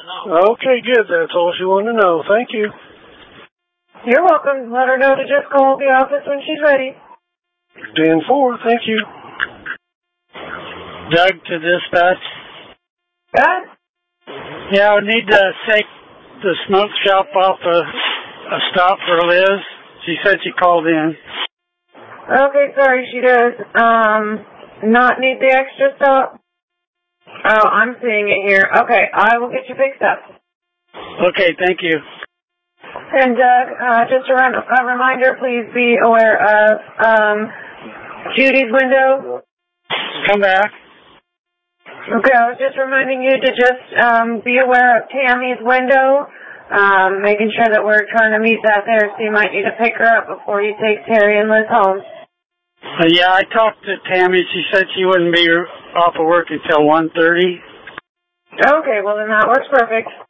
Okay, good. That's all she wanted to know. Thank you. You're welcome. Let her know to just call the office when she's ready. 10-4, thank you. Doug to dispatch. God? Yeah, I need to take the smoke shop off a stop for Liz. She said she called in. Okay, sorry, she does. Not need the extra stop? Oh, I'm seeing it here. Okay, I will get you fixed up. Okay, thank you. And Doug, just a reminder, please be aware of Judy's window. Come back. Okay, I was just reminding you to just be aware of Tammy's window, making sure that we're trying to meet that there, so you might need to pick her up before you take Terry and Liz home. Yeah, I talked to Tammy. She said she wouldn't be off of work until 1:30. Okay, well then that works perfect.